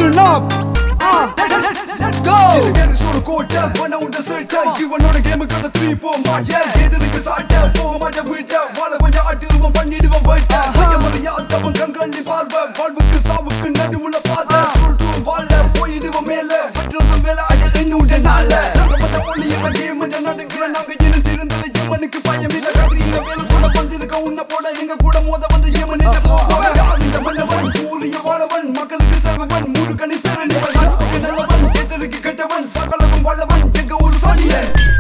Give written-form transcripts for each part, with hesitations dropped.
Listen up. Let's go. The gang is gonna go down. One on the center. You are not a game. Got a 3-4 march. எதிரிக்கு சாட்ட போக மாட்ட விட்ட வாழ கொஞ்சம் ஆட்டுவோம் பண்ணிடுவோம் போயிட்ட ஐயமலையா தவன் கண்களி பார்வை வாழ்வுக்கு சாவுக்கு நடுவுல பாத சொல்லிட்டு வாழ போயிடுவோம் மேல மற்றவங்க மேல அட என்னுடைய நாள நாங்க பத்த ஒளியில கேம் நடக்கிற நாங்க இருந்திருந்தது எமனுக்கு பயம் இல்ல கதிரிங்க மேல கூட வந்திருக்க உன்னை போட எங்க கூட மோத வந்து எமன் என்ன போவாங்க இந்த மன்னவன் கூறிய வாழவன் மக்களுக்கு சகவன் மூடு கணி திறனவன் நல்லவன் எதிரிக்கு கெட்டவன் சகலவும் வல்லவன் எங்க ஒரு சாடியே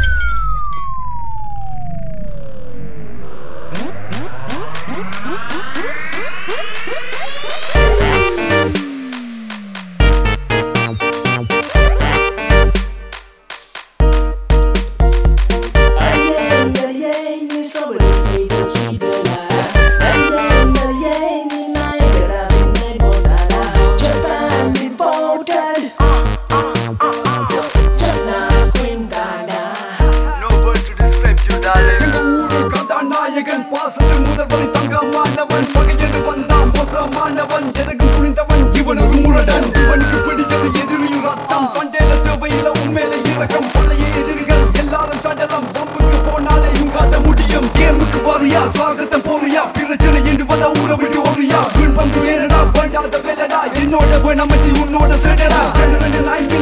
பாசத்தில் முதல்வனை தங்கமானவன் பகையென்று வந்தான் மோசமானவன் எதற்கு துணிந்தவன் இவன் ஒரு முரடன் இவனுக்கு பிடிச்சது எதிரியும் ரத்தம் சண்டையில தேவையில உண்மையில இறக்கம் பழைய எதிரிகள் எல்லாரும் சண்டலம் பம்புக்கு போனாலே இவங்காத முடியும் கேமுக்கு வரியா சாகத்தம் போறியா பிரச்சனை என்று வந்தா ஊரை விட்டு ஓரியா வீண் பம்பு ஏனடா வேண்டாத வேலைடா என்னோட வேணாமச்சி உன்னோட சேடடா